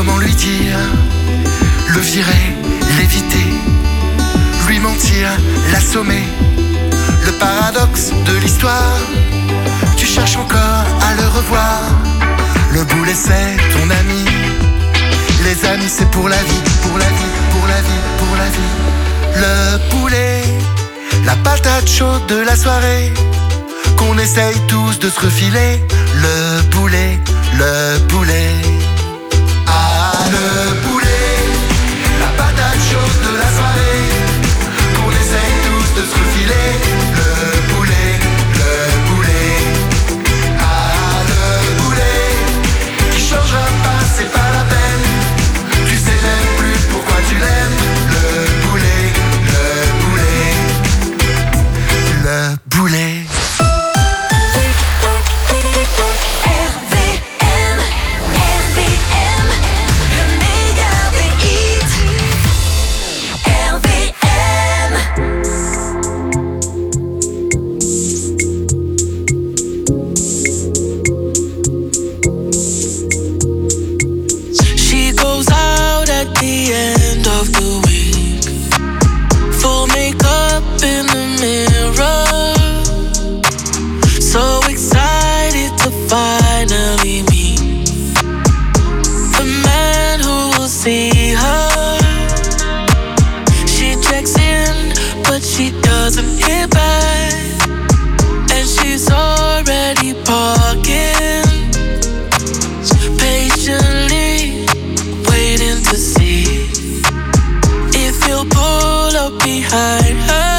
Comment lui dire, le virer, l'éviter, lui mentir, l'assommer. Le paradoxe de l'histoire, tu cherches encore à le revoir. Le boulet c'est ton ami, les amis c'est pour la vie, pour la vie, pour la vie, pour la vie. Le poulet, la patate chaude de la soirée, qu'on essaye tous de se refiler. Le poulet, le poulet. Ah, le poulet, la patate chaude de la soirée, qu'on essaye tous de se refiler. Le poulet, le poulet. Ah, le poulet, qui changera pas, c'est pas la peine. Tu sais même plus pourquoi tu l'aimes. Le poulet, le poulet. Le poulet. Finally meet the man who will see her. She checks in, but she doesn't hear back, and she's already parking, patiently waiting to see if he'll pull up behind her.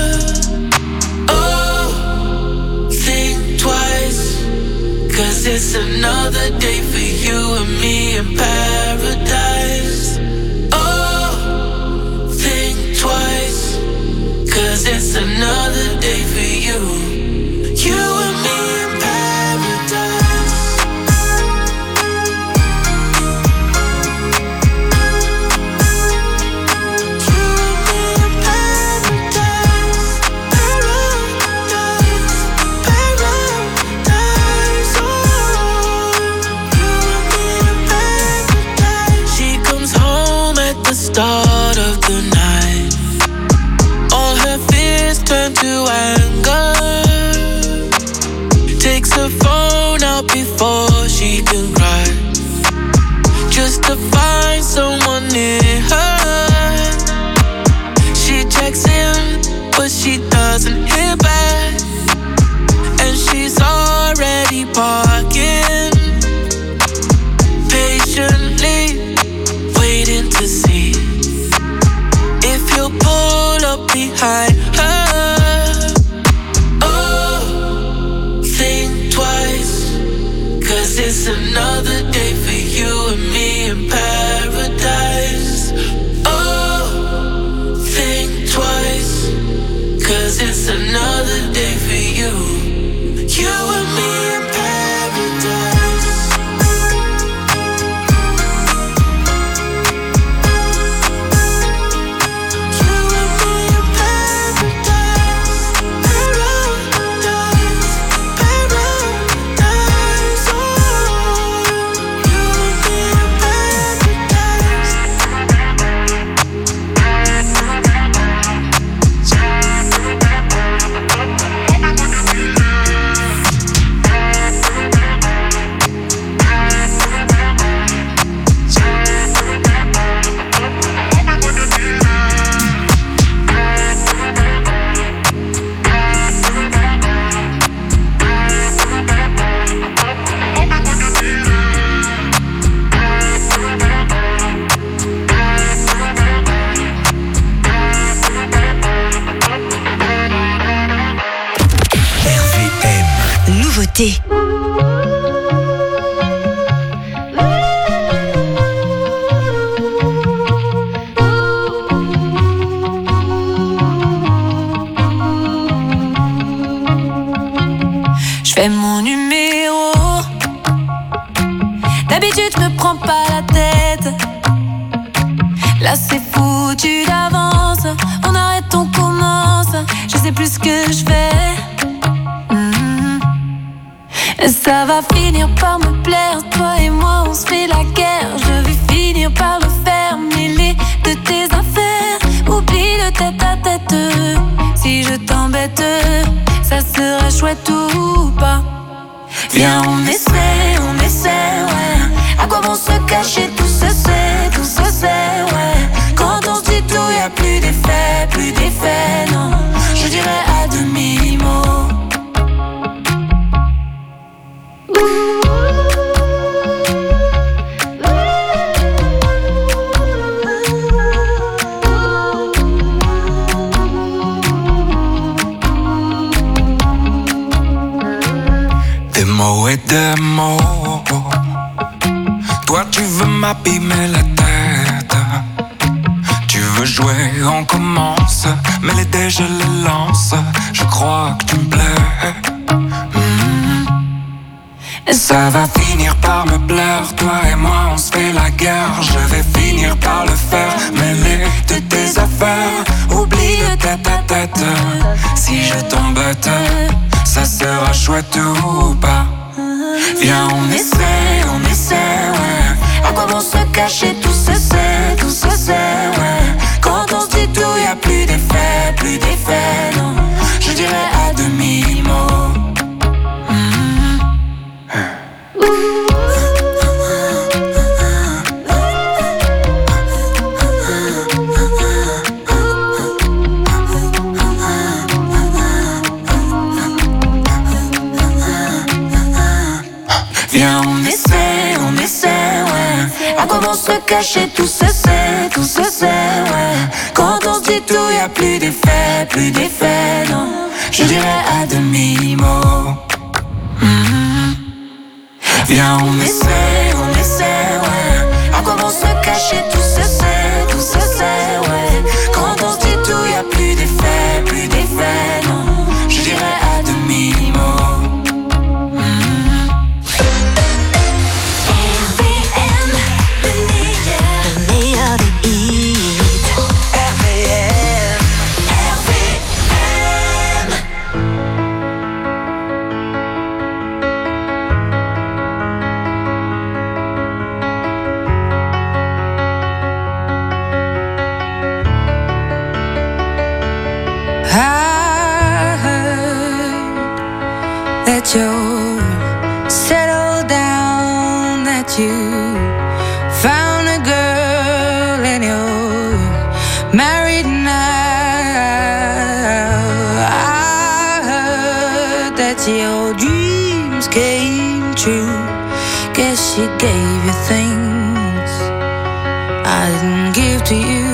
Cause it's another day for you and me in paradise. Oh, think twice. Cause it's another day for you. You and me in paradise. You and me in paradise. Paradise. Paradise. Start of the night, all her fears turn to anger. Takes her phone out before she can cry, just to find someone near her. She checks in, but she doesn't hear back, and she's already parking, patiently waiting to see if he'll pull up behind her. Oh, think twice. Cause it's another day for you and me in paradise. Oh, think twice. Cause it's another day for you. You and me in paradise. Nouveauté. Je fais mon numéro. D'habitude je me prends pas la tête. Là c'est foutu d'avance. On arrête, on commence. Je sais plus ce que je fais. Ça va finir par me plaire. Toi et moi on se fait la guerre. Je vais finir Viens, on essaie, ouais. À quoi bon se cacher, tout se sait, ouais. Quand on se dit tout, y'a plus d'effet, non. Je dirais à demi-mot. Des mots et des mots. Toi tu veux m'abîmer la tête. Tu veux jouer, on commence. Mais les dés je les lance. Je crois que tu me plais. Ça va finir par me plaire. Toi et moi on se fait la guerre. Je vais finir par le faire. Mêler de tes affaires. Oublie le tête-à-tête. Si je t'embête, ça sera chouette ou pas. Viens, on essaie, ouais. À quoi bon se cacher, tout se sait, ouais. Quand on se dit tout, y'a plus d'effet, non. Je dirais à demi-mot. Viens, On essaie, ouais. À quoi bon se cacher, tout se sait, ouais. Quand on se dit tout, y'a plus d'effet, non. Je dirais à demi-mot. viens, on essaie, ouais. À quoi bon se cacher, tout se sait, ouais. Quand on se dit tout, y'a plus d'effet, non. Je dirais à demi-mot. That you settled down, that you found a girl and you're married now. I heard that your dreams came true. Guess she gave you things I didn't give to you.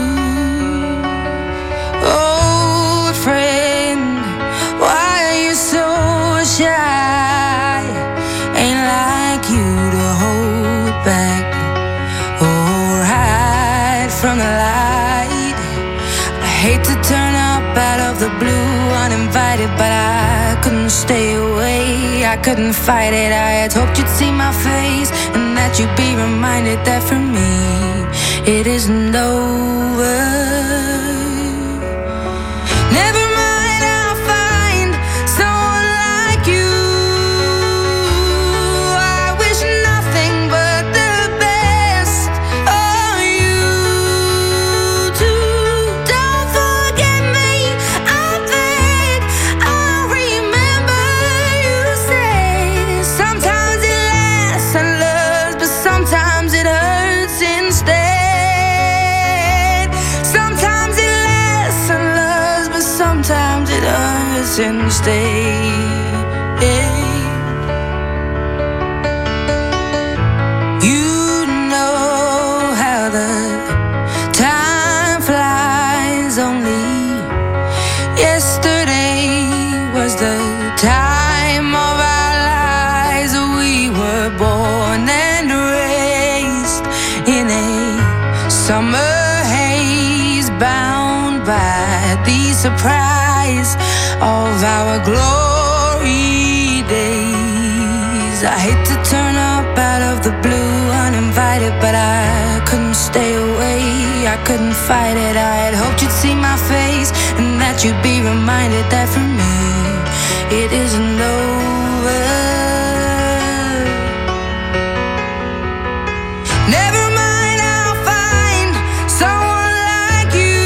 Oh, friend, why are you so shy? Ain't like you to hold back or hide from the light. I hate to turn up out of the blue uninvited, but I couldn't stay away. I couldn't fight it. I had hoped you'd see my face and that you'd be reminded that for me it isn't over. Never mind, I'll find someone like you. I wish nothing but the best for you too. Don't forget me, I beg. I'll remember you say sometimes it lasts and loves, but sometimes it hurts instead. Sometimes it lasts and loves, but sometimes it hurts instead. You know how the time flies. Only yesterday was the time of our lives. We were born and raised in a summer haze, bound by the surprise of our glory days. I hate to turn up out of the blue uninvited, but I couldn't stay away. I couldn't fight it. I had hoped you'd see my face and that you'd be reminded that for me it isn't over. Never mind, I'll find someone like you.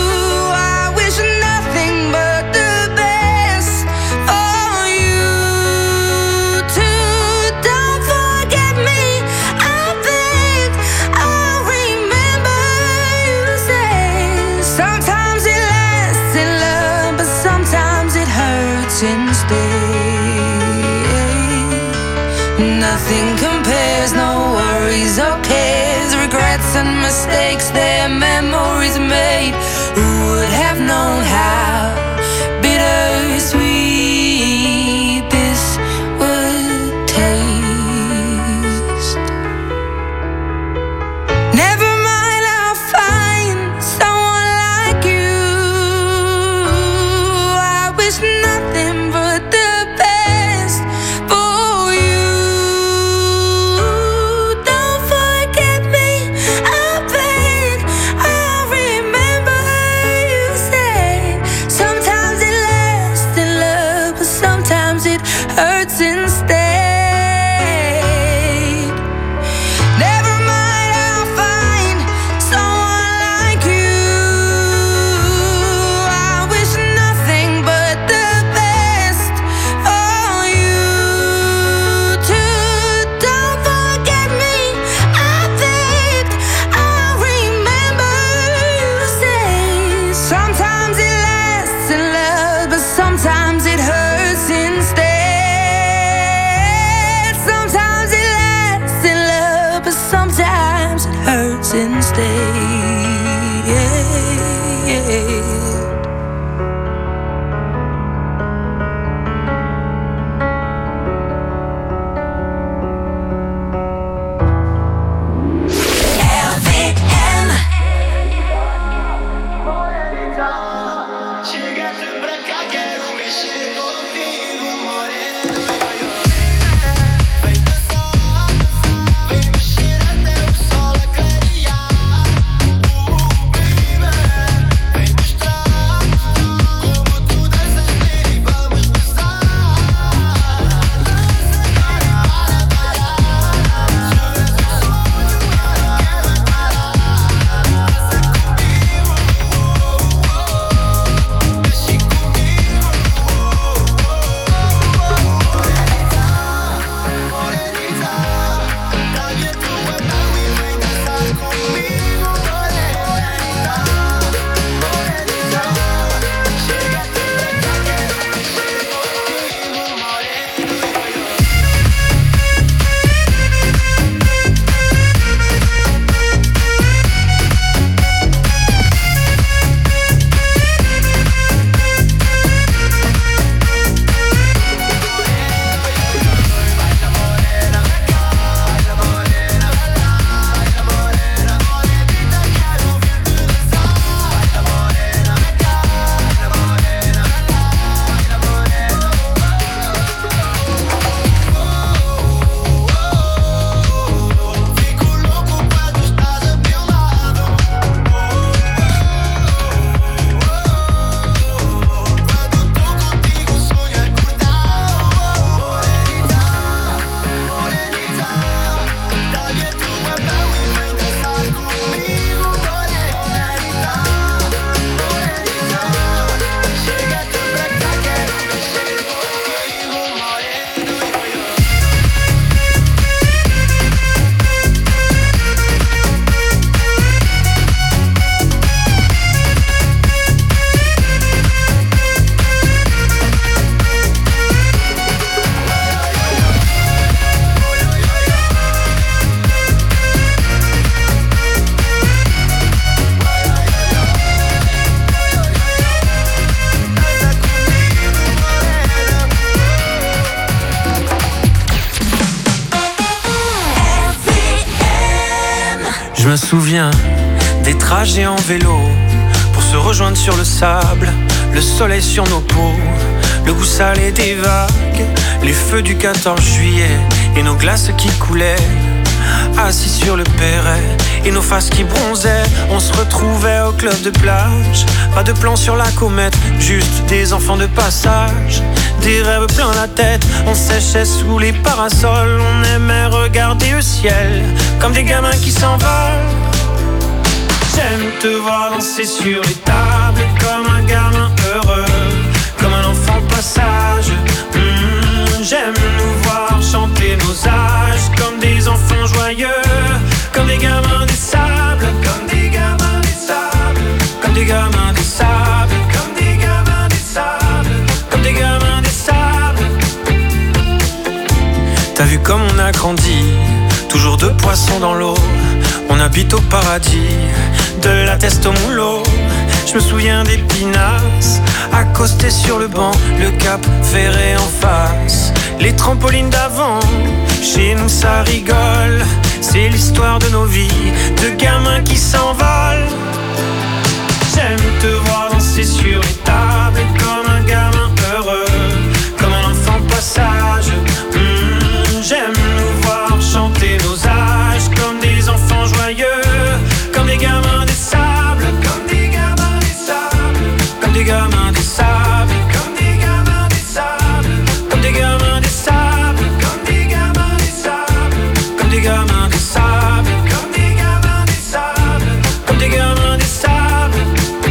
I wish nothing but the best for you Nothing compares, no worries or cares. Regrets and mistakes, their memories made. Who would have known how bittersweet this would taste? Never mind, I'll find someone like you. I wish nothing but the best for you. Don't forget me, I beg. I remember you said sometimes it lasts in love, but sometimes it hurts instead. Never mind, I'll find someone like you. I wish nothing but the best for you too. Don't forget me, I begged. I remember you said sometimes it lasts in love, but sometimes it hurts instead. Sometimes it lasts in love, but sometimes it hurts instead. Je me souviens des trajets en vélo pour se rejoindre sur le sable, le soleil sur nos peaux, le goût salé des vagues, les feux du 14 juillet et nos glaces qui coulaient. Assis sur le perret et nos faces qui bronzaient, on se retrouvait au club de plage. Pas de plan sur la comète, juste des enfants de passage. Des rêves plein la tête, on séchait sous les parasols. On aimait regarder le ciel comme des gamins qui s'envolent. J'aime te voir danser sur les tables comme un gamin heureux, comme un enfant passage. J'aime nous voir chanter nos âges comme des enfants joyeux, comme des gamins des sables, comme des gamins des sables, comme des gamins des sables, comme des gamins des sables, comme des gamins des sables. T'as vu comme on a grandi, toujours deux poissons dans l'eau. On habite au paradis, de la teste au moulot. Je me souviens des pinasses, accostés sur le banc, le cap ferré en face, les trampolines d'avant. Chez nous ça rigole, c'est l'histoire de nos vies, de gamins qui s'envolent. J'aime te voir danser sur les tables comme un gamin heureux, comme un enfant passage. J'aime nous voir chanter nos âges comme des enfants joyeux, comme des gamins des sables, comme des gamins des sables, comme des gamins des sables, comme des gamins des sables, comme des gamins des sables, comme des gamins des sables, comme des gamins des sables, comme des gamins des sables, comme des gamins des sables.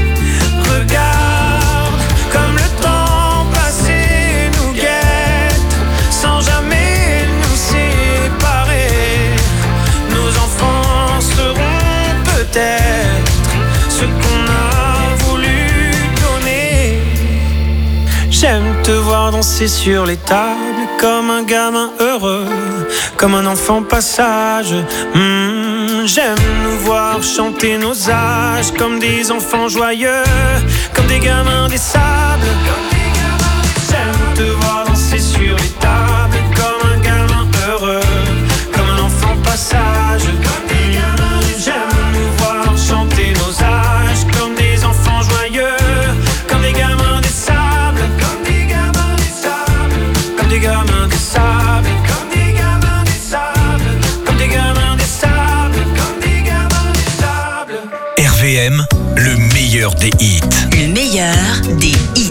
Regarde comme le temps passé nous guette sans jamais nous séparer. Nos enfants seront peut-être ce qu'on a voulu donner. J'aime te voir danser sur les tables comme un gamin heureux, comme un enfant passage. J'aime nous voir chanter nos âges comme des enfants joyeux, comme des gamins des sables. J'aime te voir danser sur les tables comme un gamin heureux, comme un enfant passage. J'aime nous voir chanter nos âges comme des enfants joyeux, comme des gamins des sables, comme des gamins des sables, comme des gamins des sables, comme des gamins des sables, comme des gamins des sables, comme des gamins des sables. RVM, le meilleur des hits. Le meilleur des hits.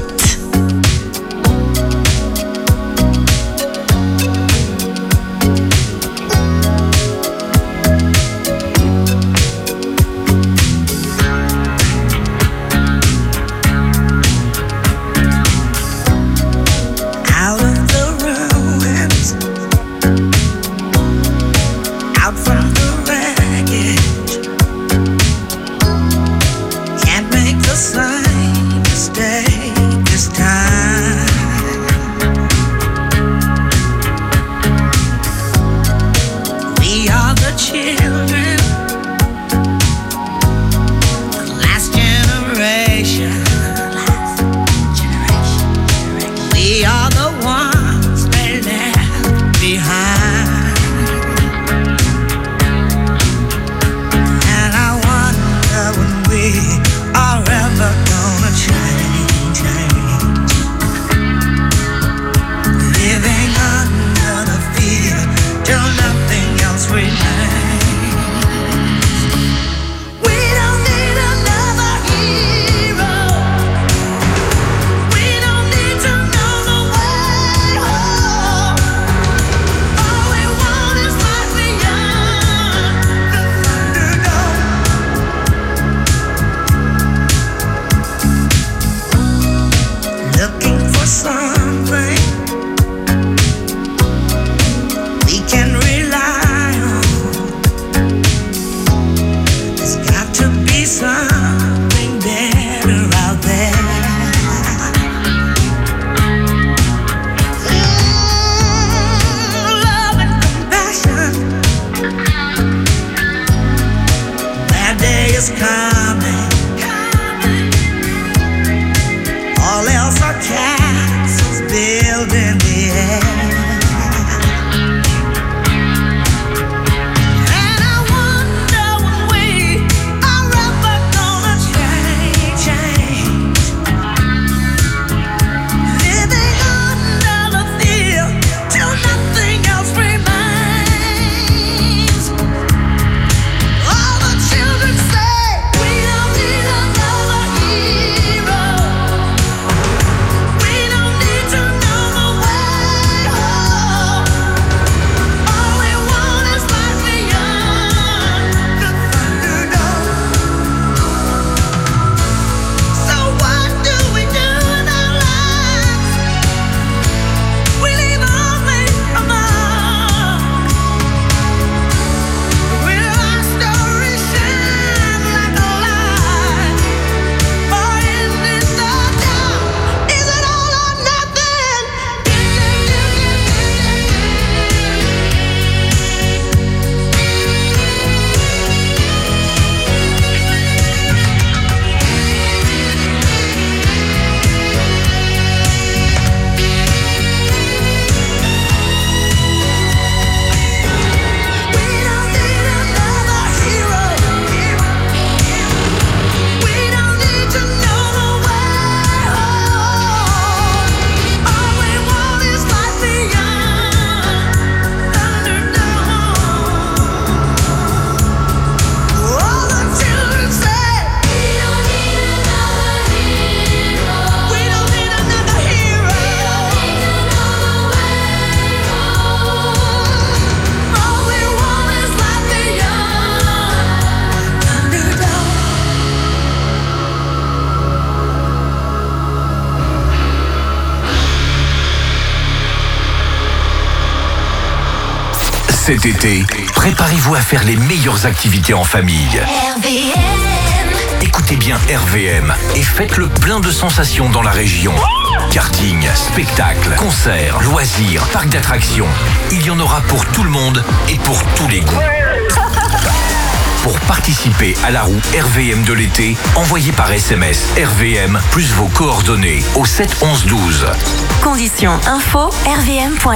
Cet été, préparez-vous à faire les meilleures activités en famille. RVM. Écoutez bien RVM et faites le plein de sensations dans la région. Karting, spectacles, concerts, loisirs, parcs d'attractions. Il y en aura pour tout le monde et pour tous les goûts. Pour participer à la roue RVM de l'été, envoyez par SMS RVM plus vos coordonnées au 7 11 12. Conditions info rvm.fr.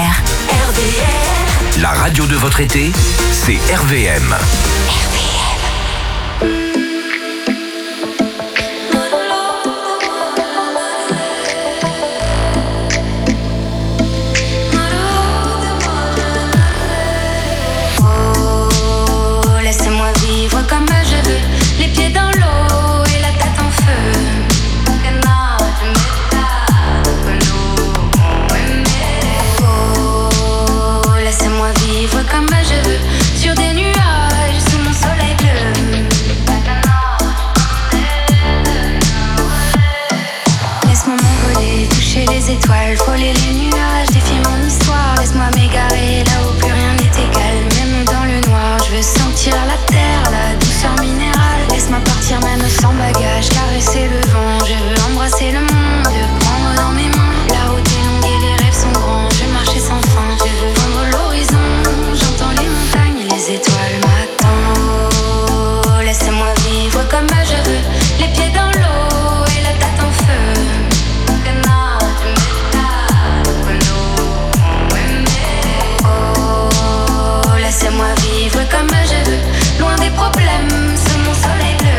RVM. La radio de votre été, c'est RVM. Étoiles, frôler les nuages, défier mon histoire. Laisse-moi m'égarer là où plus rien n'est égal. Même dans le noir, je veux sentir la terre, la douceur minérale. Laisse-moi partir même sans bagage, caresser le vent. Je veux embrasser le monde, le prendre dans mes mains. La route est longue et les rêves sont grands. Je veux marcher sans fin, je veux vendre l'horizon. J'entends les montagnes et les étoiles m'attendent. Oh, laisse-moi vivre comme je veux, les pieds dans l'eau et la tête en feu. Laisse-moi vivre comme je veux, loin des problèmes, sous mon soleil bleu.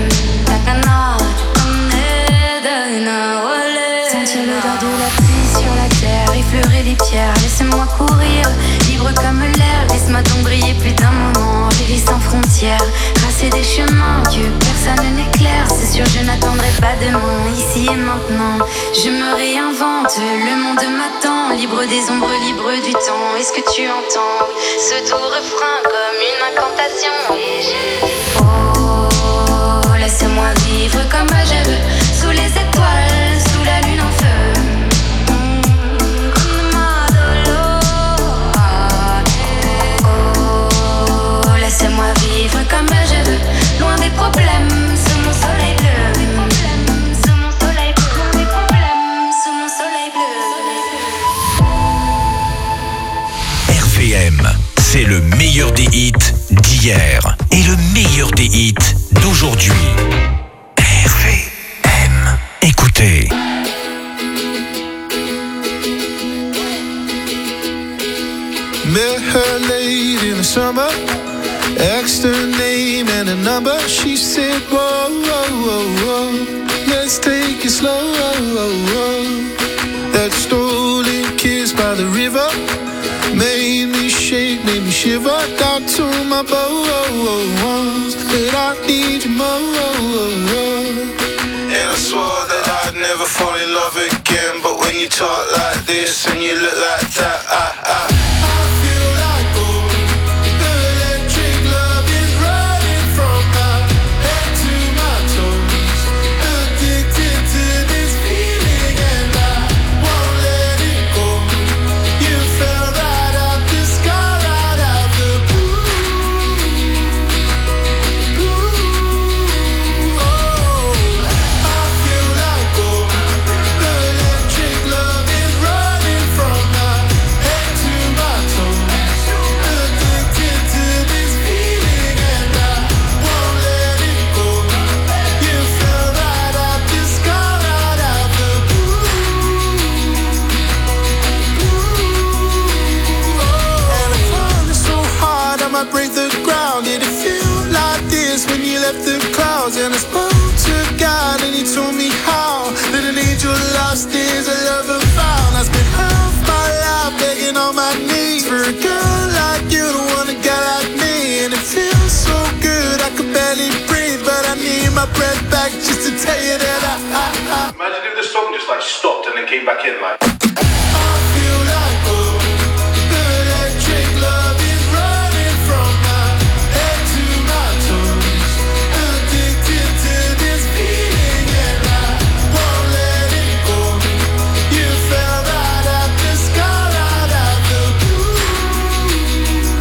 Sentir l'odeur de la pluie sur la terre, effleurer les pierres, laisse-moi courir, libre comme l'air. Laisse-moi donc briller plus d'un moment, rêver sans frontières, tracer des chemins que personne n'éclaire. C'est sûr je n'attendrai pas demain, ici et maintenant. Je me réinvente, le monde m'attend, libre des ombres, libre du temps. Est-ce que tu entends ce doux refrain comme une incantation? Et je dis oh, laisse-moi vivre comme je veux, sous les étoiles, sous la lune en feu. Oh, laisse-moi vivre comme je veux, loin des problèmes, sous mon soleil bleu. Sous mon soleil bleu, loin des problèmes, sous mon soleil bleu. RVM, c'est le meilleur des hits d'hier et le meilleur des hits d'aujourd'hui. RVM, écoutez. Met her late in the summer, asked her name and a number. She said, whoa, whoa, whoa, whoa, let's take it slow. That stolen kiss by the river made me shake, made me shiver. Got to my bones that I need you more. And I swore that I'd never fall in love again, but when you talk like this and you look like that, I feel like gold. Electric love is running from my head to my toes. Addicted to this feeling and I won't let it go. You fell right out the sky, right out the blue. Oh, I feel like gold. Electric love is running from my head to my toes. Addicted to this feeling and I won't let it go. You fell right out the sky, right out the blue. And I found it so hard I might break the ground. Did it feel like this when you left the clouds? And I spoke to God and he told me how that an angel lost is a lover found. I spent half my life begging on my knees for a girl like you to want a guy like me. And it feels so good I could barely breathe, but I need my breath back just to tell you that I Imagine if the song just like stopped and then came back in like. I feel like gold. Electric love is running from my head to my toes. Addicted to this feeling and I won't let it go. You fell right out the sky, right out the blue.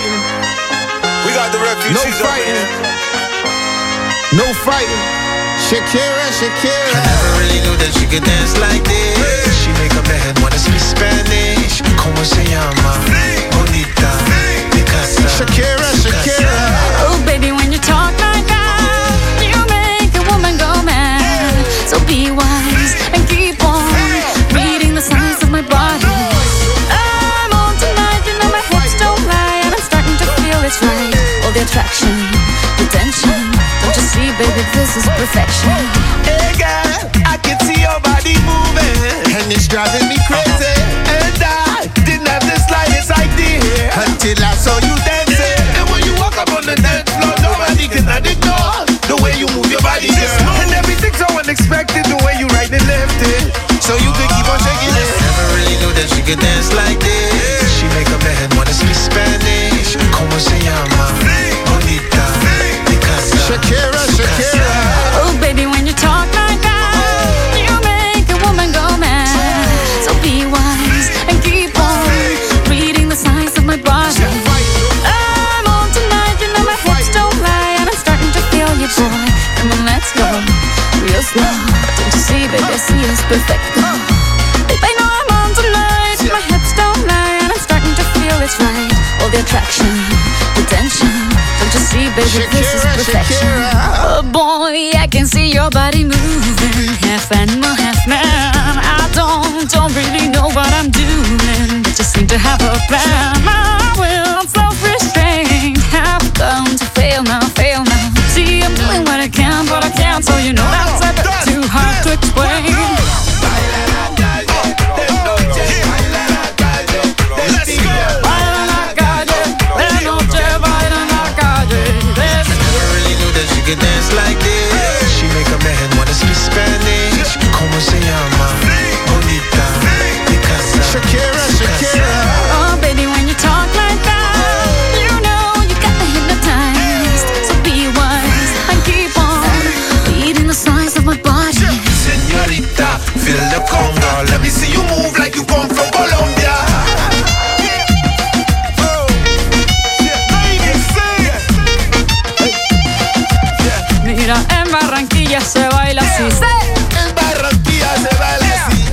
fighting. We got the refugees. No fighting. No fighting. Shakira, Shakira. I never really knew that she could dance like this. She make a man wanna speak Spanish. Como se llama? Bonita, Picasa. Shakira, Shakira. Oh baby, when you talk like that, you make a woman go mad. So be wise and keep on reading the signs of my body. I'm on tonight, you know my hips don't lie, and I'm starting to feel it's right. All the attraction, the tension. Don't you see, baby, this is perfection. Hey girl, I can see your body moving, And it's driving me crazy. and I didn't have the slightest idea Until I saw you dancing. And when you walk up on the dance floor, nobody can ignore the way you move your body, girl. And everything's so unexpected, the way you right and left it, So you could keep on shaking it. Never really knew that she could dance like this. She make a man wanna speak Spanish. Como se llama? Bonita, Picasa. Shakira, Shakira. Oh baby, when you talk like that, you make a woman go mad. So be wise and keep on reading the signs of my body. I'm on tonight, you know my hips don't lie, and I'm starting to feel you, boy. Come on, let's go real slow. Don't you see, baby, see it's perfect. Babe, I know I'm on tonight, my hips don't lie, and I'm starting to feel it's right. All the attraction, the tension. Don't you see, baby, this is perfection. Oh boy, I can see your body moving, half animal, half man. I don't really know what I'm doing, but just seem to have a plan. My will, self-restraint, have come to fail now, fail now. See, I'm doing what I can, but I can't, so you know that's a bit too hard to explain. She can dance like this. She make a man wanna speak Spanish. Como se llama? Bonita, Picasa. Shakira, Shakira. Oh baby, when you talk like that, you know you got me hypnotized. So be wise and keep on reading the signs of my body. Señorita, feel the conga. Let me see you move like you come from Colombia. Mira, en Barranquilla se baila así. En Barranquilla se baila así.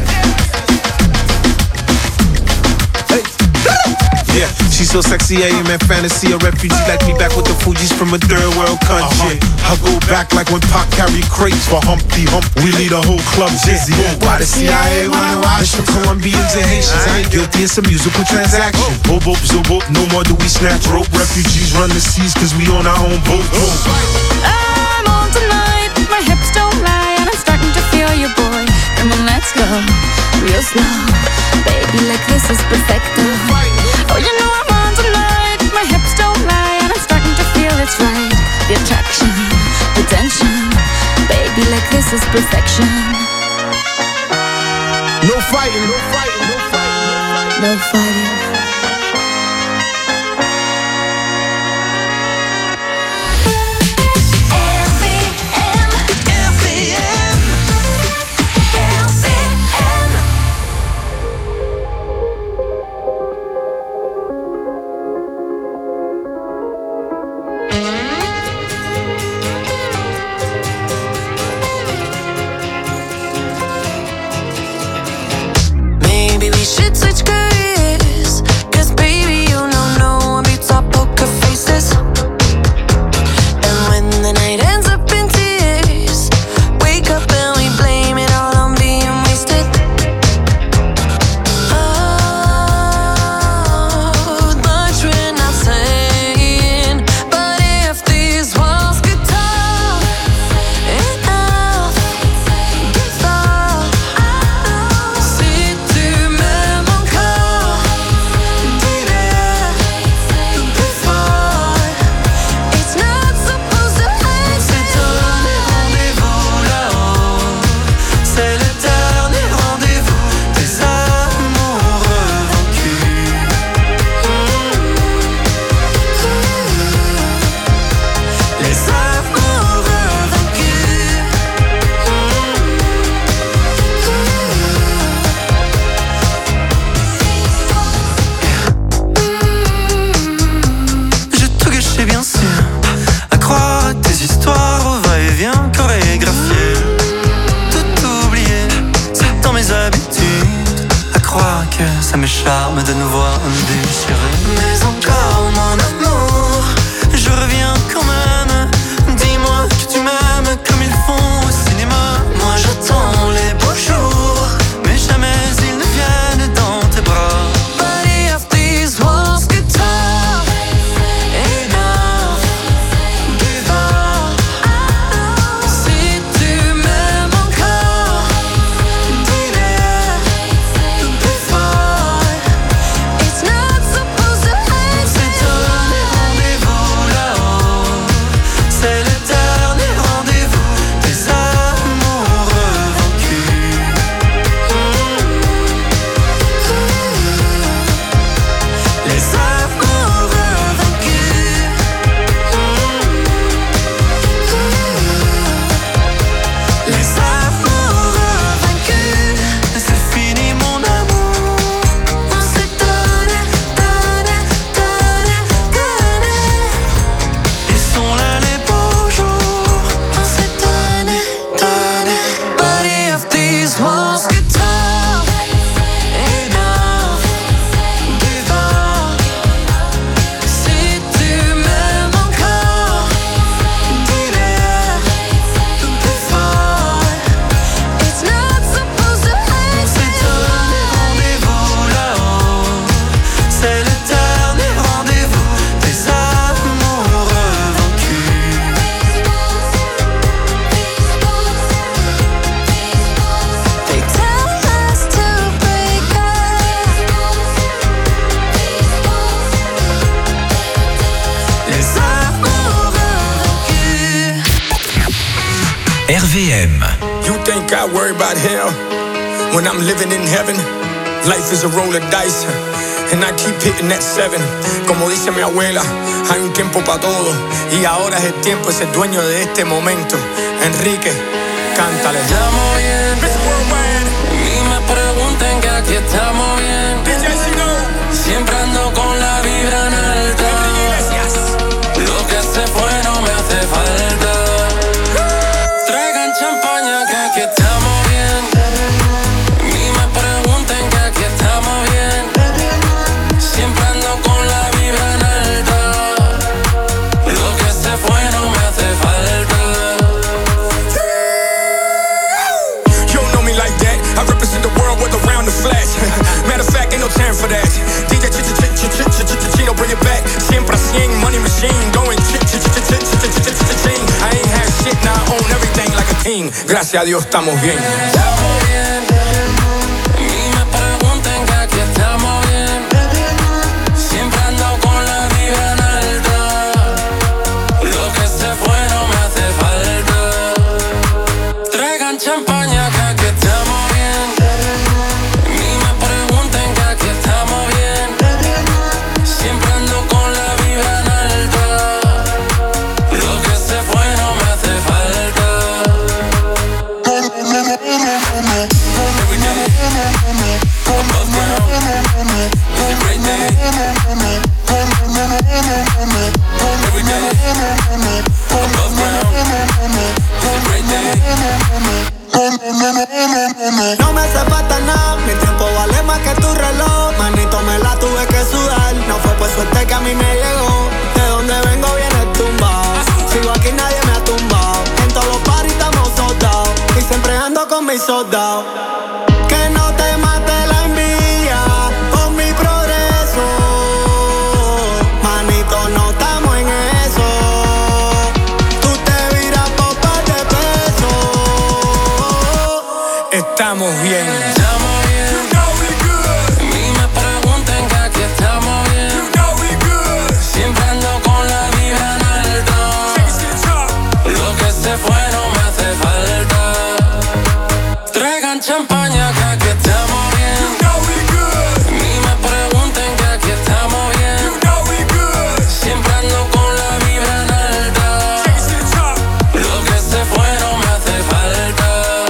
Yeah, she's so sexy, I am in fantasy. A refugee like me back with the Fugees from a third world country. I go back like when Pac carried crates for Humpty Hump. We lead a whole club dizzy. Why the CIA wanna watch from Colombians and Haitians? I ain't guilty, it's a musical transaction. Boop, boop, zoop, boop, no more do we snatch rope. Refugees run the seas cause we on our own boat. I'm on tonight, my hips don't lie, and I'm starting to feel you, boy. Come on, let's go real slow. Baby, like this is perfecto. Oh, you know I'm on tonight, my hips don't lie, and I'm starting to feel it's right. The attraction, the tension. Baby, like this is perfection. No fighting, no fighting, no fighting, no fighting. Maybe we should switch careers. RVM. You think I worry about hell when I'm living in heaven? Life is a roll of dice and I keep hitting that 7. Como dice mi abuela, hay un tiempo para todo y ahora es el tiempo de ser dueño de este momento. Enrique, cántale. Estamos bien, ni me pregunten que aquí estamos bien. Siempre ando con la vibra en alta. Lo que se fue no me hace falta. Traigan champaña que aquí estamos bien. Ni me pregunten que aquí estamos bien. Siempre ando con la vibra en alta. Lo que se fue no me hace falta. You don't know me like that. I represent the world with around the flash. Matter of fact, ain't no time for that. DJ Chino, bring it back. Siempre a 100, money machine. Going ching. I ain't had shit, now I own everything like a king. Gracias a Dios estamos bien. Estamos bien. Ni me pregunten que aquí estamos bien. Siempre ando con la vibra en alta. Lo que se fue no me hace falta. Traigan champaña que aquí estamos bien. Ni me pregunten que aquí estamos bien. Siempre ando con la vibra en alta. Lo que se fue no me hace falta. Every day, above ground, it's a great day. Every day, above ground, it's a great day. No me hace falta nada, mi tiempo vale más que tu reloj. Manito, me la tuve que sudar, no fue por suerte que a mí me llegó. De donde vengo viene tumbado, sigo aquí nadie me ha tumbado. En todos los parties estamos soldados y siempre ando con mis soldados. Que no te mate la envidia con mi progreso. Manito, no estamos en eso. Tú te viras por par de pesos. Estamos bien. Estamos bien. You know we good. Ni me pregunten que aquí estamos bien. You know we good. Siempre ando con la vibra en alta. Lo que se fue no me hace falta. Traigan champaña que aquí estamos bien. You know we good. Ni me pregunten que aquí estamos bien. You know we good. Siempre ando con la vibra en alta. Lo que se fue no me hace falta.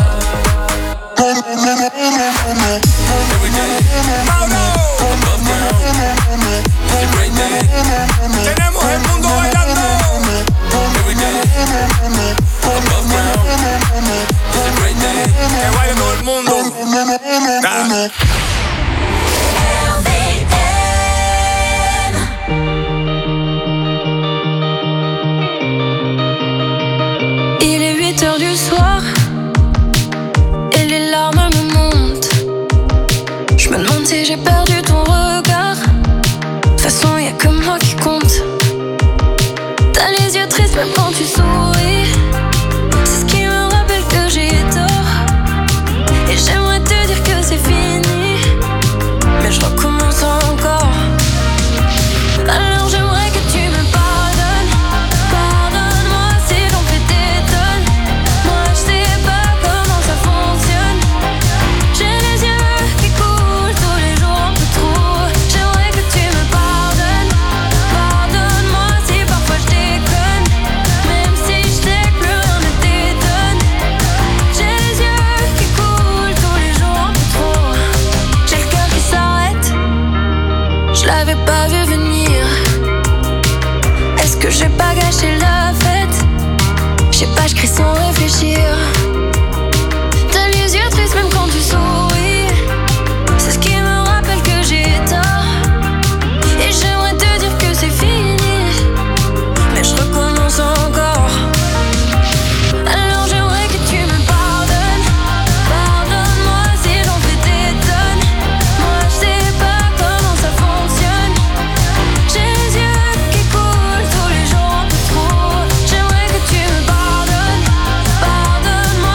Every day, above ground, it's a great day. tenemos el mundo bailando. Every day, above ground, it's a great day. Que baile todo el mundo. Il est 8h du soir et les larmes me montent. Je me demande si j'ai perdu ton regard. De toute façon, y'a que moi qui compte. T'as les yeux tristes même quand tu souris. C'est ce qui me rappelle que j'ai tort. Et j'aimerais te dire que c'est fini, mais je recommence encore. Alors j'aimerais que tu me pardonnes. Pardonne-moi si j'en fais des tonnes. Moi je sais pas comment ça fonctionne. J'ai les yeux qui coulent tous les jours un peu trop. J'aimerais que tu me pardonnes. Pardonne-moi si parfois je déconne. Même si je sais que plus rien ne t'étonne. J'ai les yeux qui coulent tous les jours un peu trop. J'ai le cœur qui s'arrête. Je l'avais pas vu venir. Est-ce que j'ai pas gâché la fête? Je sais pas, je crie sans réfléchir. T'as les yeux tristes même quand tu souris. C'est ce qui me rappelle que j'ai tort. Et j'aimerais te dire que c'est fini, mais je recommence encore. Alors j'aimerais que tu me pardonnes. Pardonne-moi si j'en fais des tonnes. Moi je sais pas comment ça fonctionne. J'ai les yeux qui coulent tous les jours un peu trop. J'aimerais que tu me pardonnes. Pardonne-moi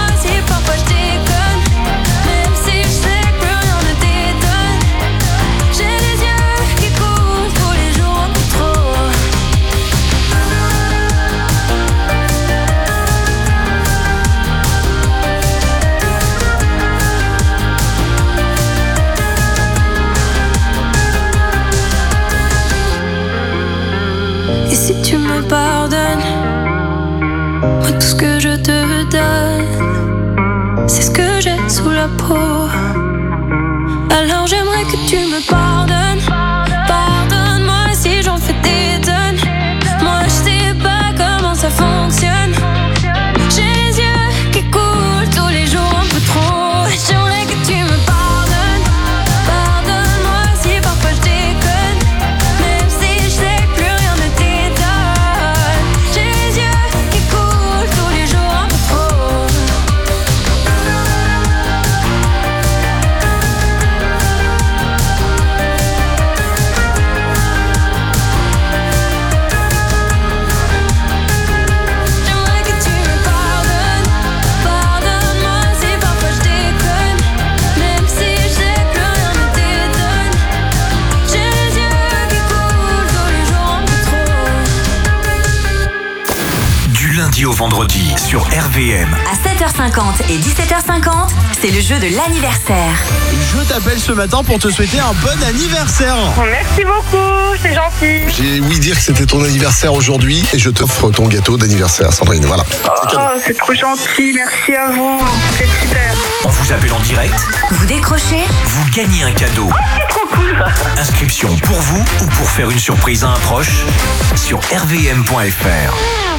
que tu me pardonnes. Moi tout ce que je te donne, c'est ce que j'ai sous la peau. Alors j'aimerais que tu me pardonnes. Pardonne-moi si j'en fais des tonnes. Moi je sais pas comment ça fonctionne. J'ai les yeux qui coulent tous les jours un peu trop. J'aimerais que tu me pardonnes. Pardonne-moi si parfois je déconne, même si je sais que plus rien ne t'étonne. J'ai les yeux qui coulent tous les jours un peu trop. J'aimerais que tu me pardonnes. Pardonne-moi si parfois je déconne, même si je sais que plus rien ne t'étonne. J'ai les yeux qui coulent tous les jours un peu trop. Du lundi au vendredi sur RVM. À 7h50 et 17h50, c'est le jeu de l'anniversaire. Je t'appelle ce matin pour te souhaiter un bon anniversaire. Merci beaucoup, c'est gentil. J'ai ouï dire que c'était ton anniversaire aujourd'hui et je t'offre ton gâteau d'anniversaire, Sandrine. Voilà. Oh, c'est trop gentil, merci à vous. C'est super. On vous appelle en direct. Vous décrochez, Vous gagnez un cadeau. C'est trop cool. Inscription pour vous ou pour faire une surprise à un proche sur rvm.fr.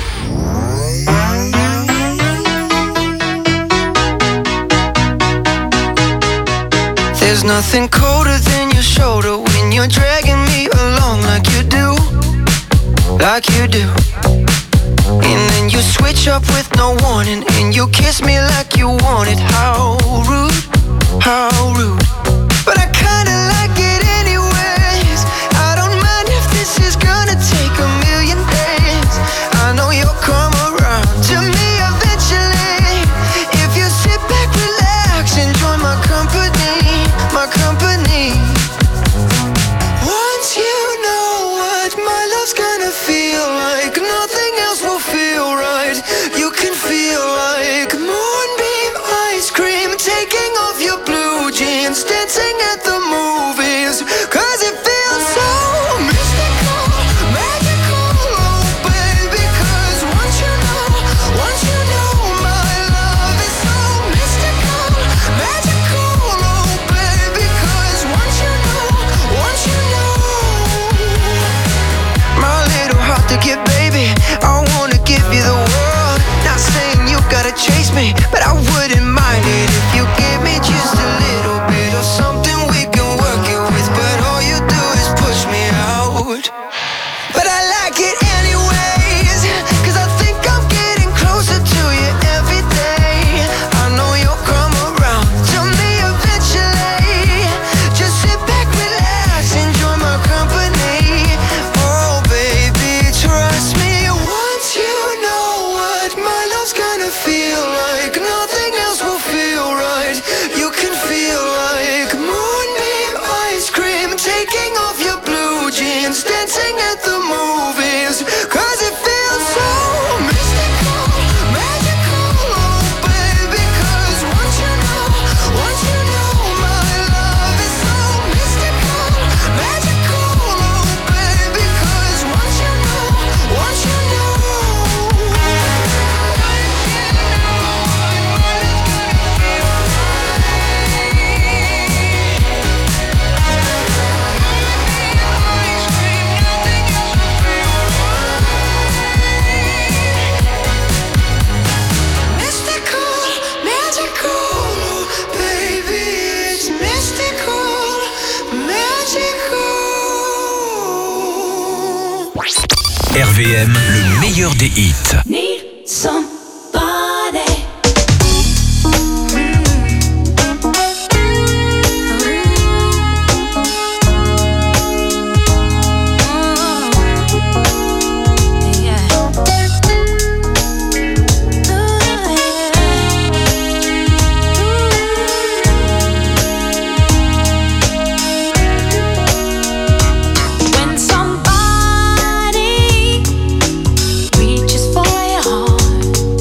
There's nothing colder than your shoulder when you're dragging me along like you do, like you do. And then you switch up with no warning and you kiss me like you want it. How rude, how rude. But I kinda like it anyways. I don't mind if this is gonna take a million days. I know you'll come around to me eventually. If you sit back, relax, enjoy my company, my company. Once you know what my love's gonna feel like, nothing else will feel right. You can feel like moonbeam ice cream, taking off your blue jeans, dancing at the movies. Cause it feels so mystical, magical, oh baby. Cause once you know my love is so mystical, magical, oh baby. Cause once you know my little heart to get, baby, I wanna give you the world. Not saying you gotta chase me, but I wouldn't mind it if you give me just a little bit of something we can work it with. But all you do is push me out. But I like it anyways, cause I think I'm getting closer to you every day. I know you'll come around to me eventually. Just sit back, relax, enjoy my company. Oh baby, trust me. Once you know what my love's gonna feel like, nothing else will feel right. You can feel like moonbeam ice cream, taking off your blue jeans, dancing at the movies. Cause it feels so mystical, magical, oh baby. Cause once you know my love is so mystical, magical, oh baby. Cause once you know mystical, magical, oh baby. It's mystical, magical. RVM, le meilleur des hits. Need somebody. When somebody reaches for your heart,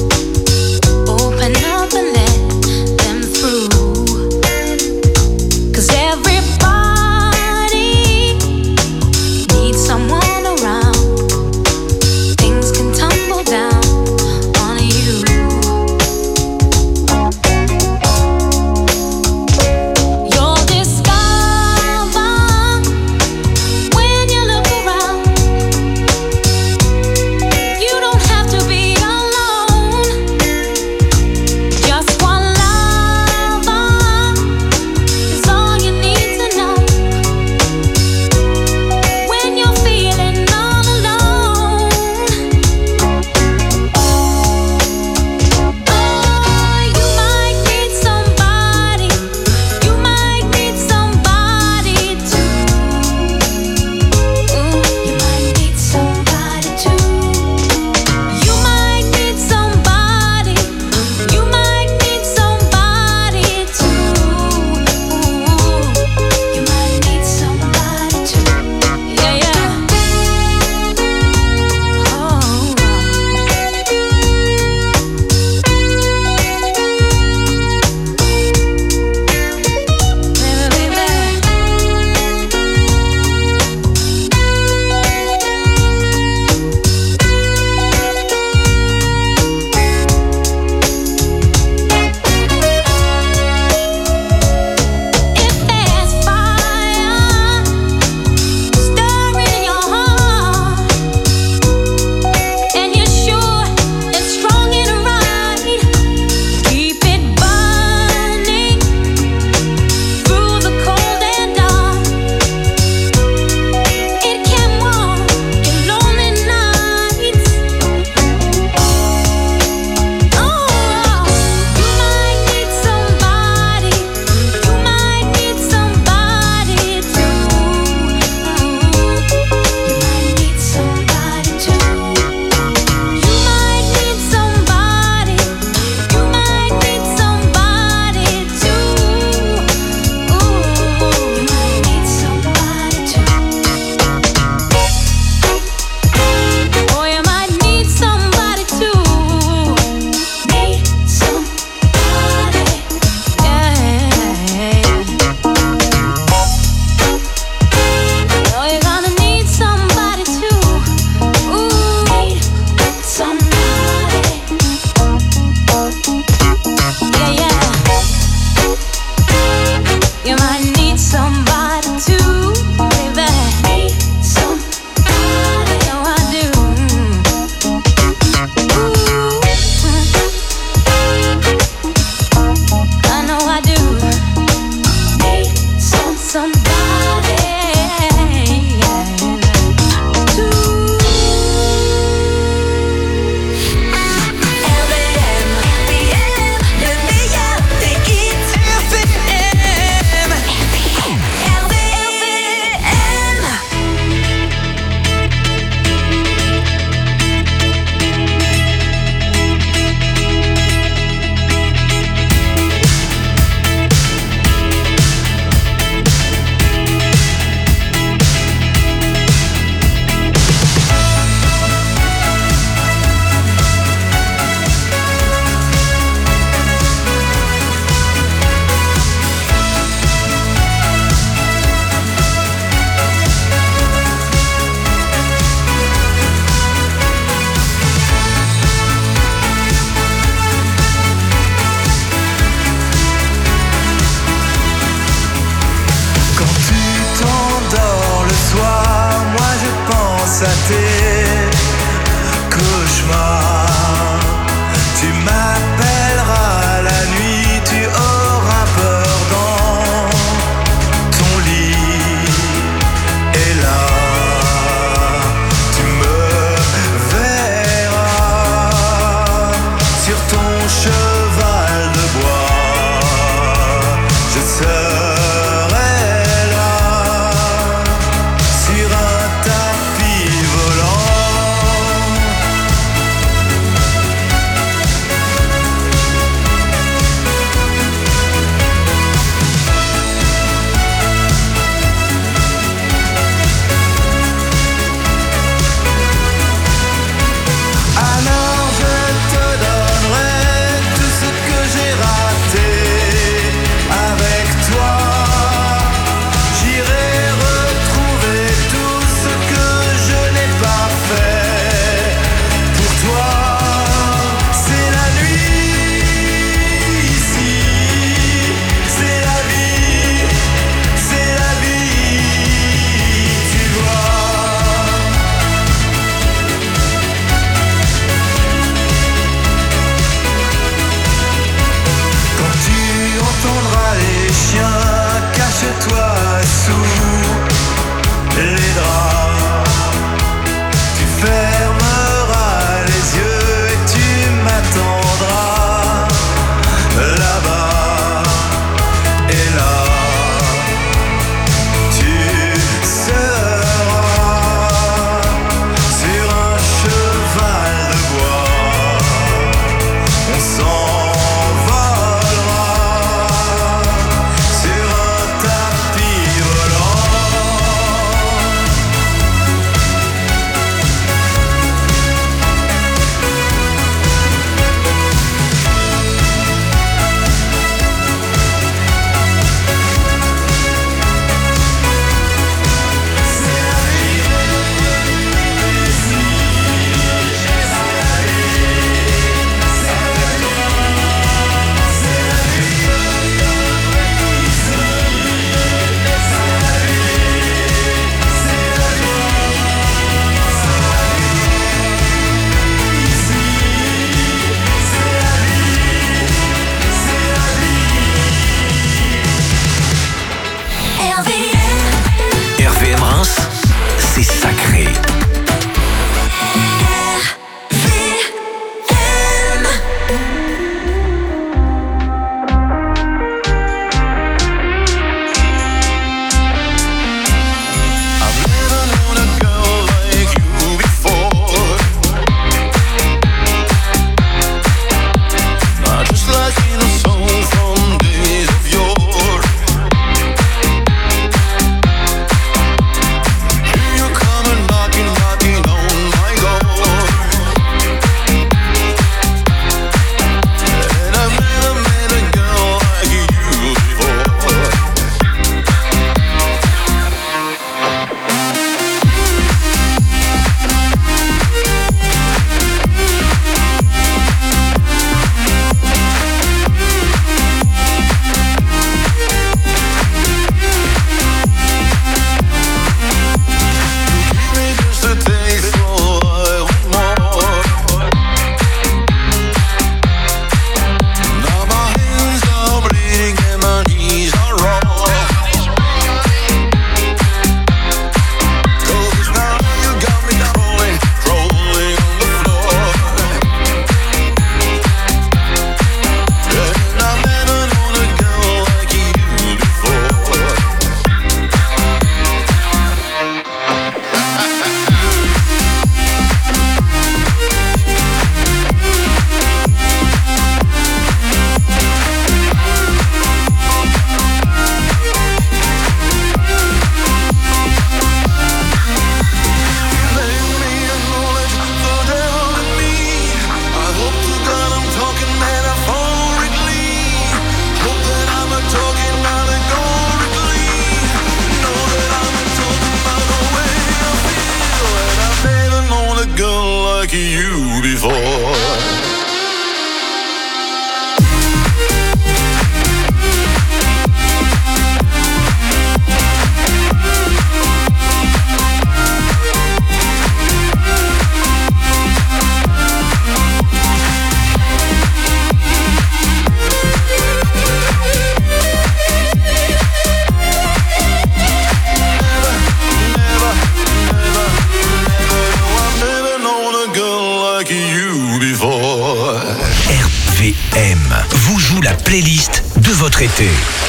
like you before. RVM vous joue la playlist de votre été.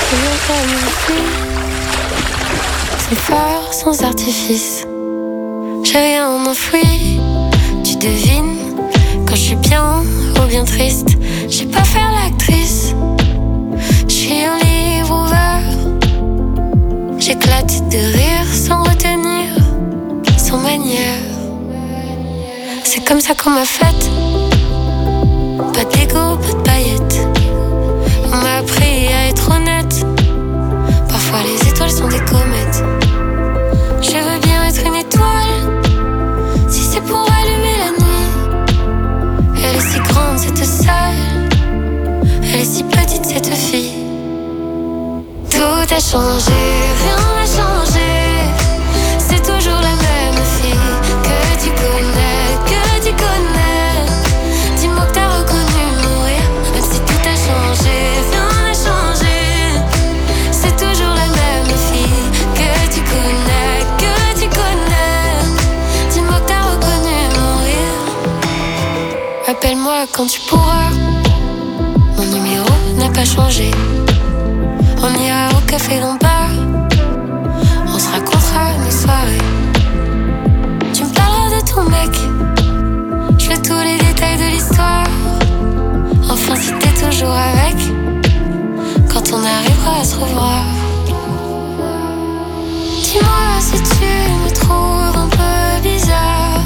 C'est fort sans artifice. J'ai rien enfoui. Tu devines quand je suis bien ou bien triste. J'ai pas faire l'actrice. Je suis un livre ouvert. J'éclate de rire sans retenir, sans manière. C'est comme ça qu'on m'a faite. Pas de Lego, pas de paillettes. On m'a appris à être honnête. Parfois les étoiles sont des comètes. Je veux bien être une étoile, si c'est pour allumer la nuit. Elle est si grande cette salle, elle est si petite cette fille. Tout a changé, rien n'a changé. C'est toujours la même fille que tu connais. Dis-moi que t'as reconnu mourir, même si tout a changé, rien n'a changé. C'est toujours la même fille que tu connais. Dis-moi que t'as reconnu mourir. Appelle-moi quand tu pourras. Mon numéro n'a pas changé. On ira au café Lombard. On se racontera nos soirées. Tu me parleras de ton mec. Je veux tous les détails de l'histoire. Enfin si t'es toujours avec, quand on arrivera à se revoir. Dis-moi si tu me trouves un peu bizarre.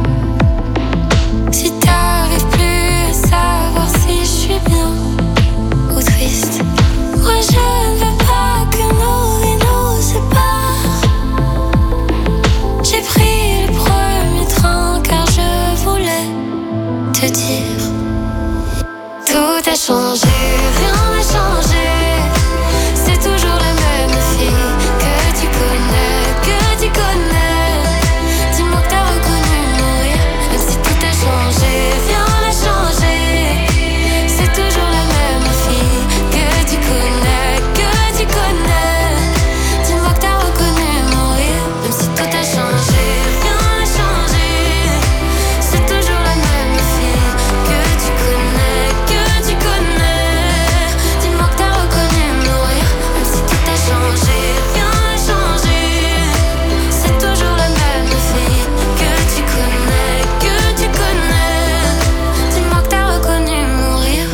Si t'arrives plus à savoir si je suis bien ou triste. Moi je ne veux pas que nos vies nous séparent. J'ai pris le premier train car je voulais te dire. Tout a changé, rien n'a changé. C'est toujours la même fille que tu connais. Dis-moi que t'as reconnu mourir, même si tout a changé, rien n'a changé. C'est toujours la même fille que tu connais. Dis-moi que t'as reconnu mourir, même si tout a changé, rien n'a changé. C'est toujours la même fille que tu connais. Dis-moi que t'as reconnu mourir, même si tout a changé, rien n'a changé. C'est toujours la même fille que tu connais. Dis-moi que t'as reconnu mourir.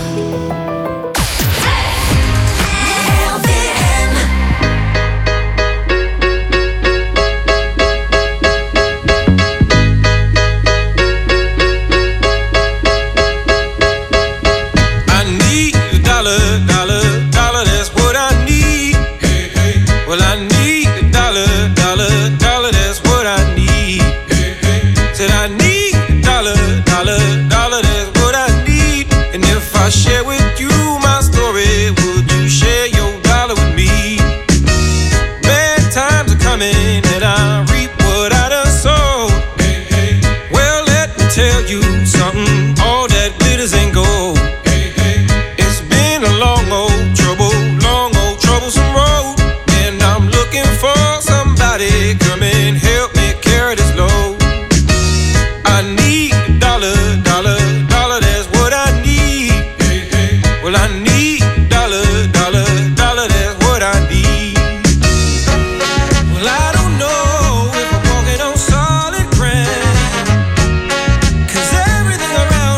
I need a dollar, that's what I need. Well, I need a dollar, that's what I need. Said I need a dollar, that's what I need. And if I share with you my story, would you share your dollar with me? Bad times are coming and I reap what I done sowed. Well, let me tell you something, all that glitters ain't gold. It's been a long old troublesome road, and I'm looking for somebody come and help me carry this load. I need a dollar, that's what I need. Well, I need a dollar, that's what I need. Well, I don't know if I'm walking on solid ground, 'cause everything around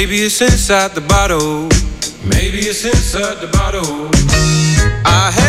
Maybe it's inside the bottle. Maybe it's inside the bottle. I